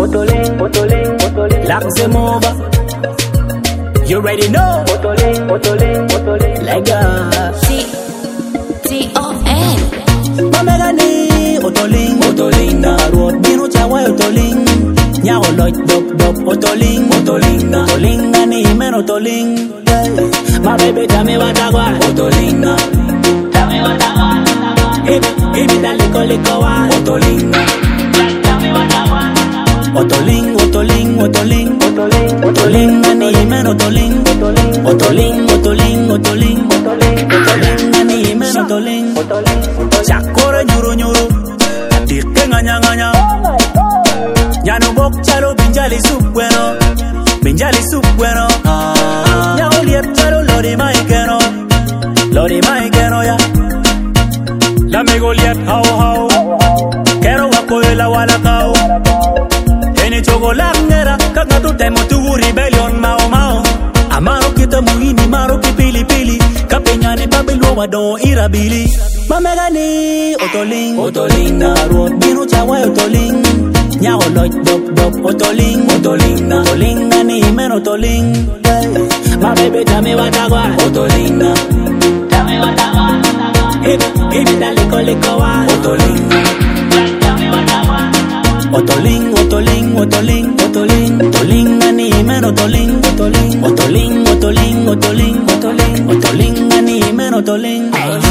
Otoling, otoling, otoling. Laps them over. You already know. Otoling, otoling, otoling. Like that. T-O-N. Mamegani, otoling, otoling na road. Binu chawa otoling. Nyao loit dop dop. Otoling, otoling na. Otoling na ni men otoling. My baby tell me what I want. Otoling na. Tell me what I want. Give me that lico one. Otoling na. Tell me what I want. Otoling, otoling, otoling. Otoling, Otoling na ni men otoling. otoling, Otoling, otoling, otoling. otoling, Otoling na ni men otoling. otoling, otoling. Chakore nyuru nyuru. Atirke nganya nganya. Nyano bok chalo binjali soup bueno. Binjali soup bueno. Nyao liep chalo lori maikeno. Lori maikeno ya. La mego liep how how. Kero wako ela wala kao. Eni chogola ngera. Kaka tu temo tu rebellion mao mao. Amaro kita muhini maro kipili pili. Kapenyani babelo wado irabili. Mamegani otoling, otoling na road. Binu chawa otoling. Nyao loit dop dop. Otoling, otoling na. Otoling na ni men otoling. My baby tell me what I want. Otoling na. Tell me what I want. Give me that lico one. Otoling na. Tell me what I want. Otoling, otoling, otoling, otoling. Otoling na ni men otoling. Otoling, otoling, otoling, otoling, otoling. Otoling na ni men otoling.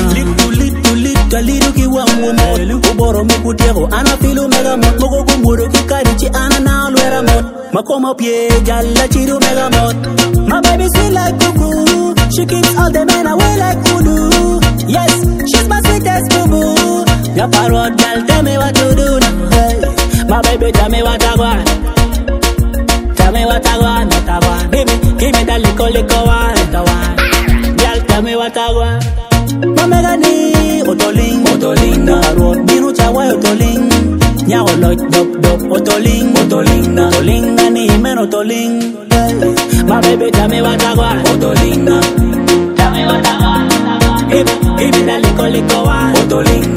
Litu kiwa mwomo Uboro mikutero Ana filu mega mot Moko kumuro kikarichi Ana na alwera mot Makoma pie Jalla chiru mega mot. My baby sweet like cuckoo. She keeps all the men away like voodoo. Yes, she's my sweetest boo-boo. Ya parrot girl, tell me what to do now. Hey. My baby, tell me what I want. Tell me what I want, what I want. Baby, give me that lico one, what I want. Girl, tell me what I want. Mamegani, otoling, otoling na road. Binu chawa otoling. Nyao loit dop dop. Otoling, otoling na. Otoling na ni men otoling. My baby, tell me what I want. Otoling na. Tell me what I want. Give me that lico one. Otoling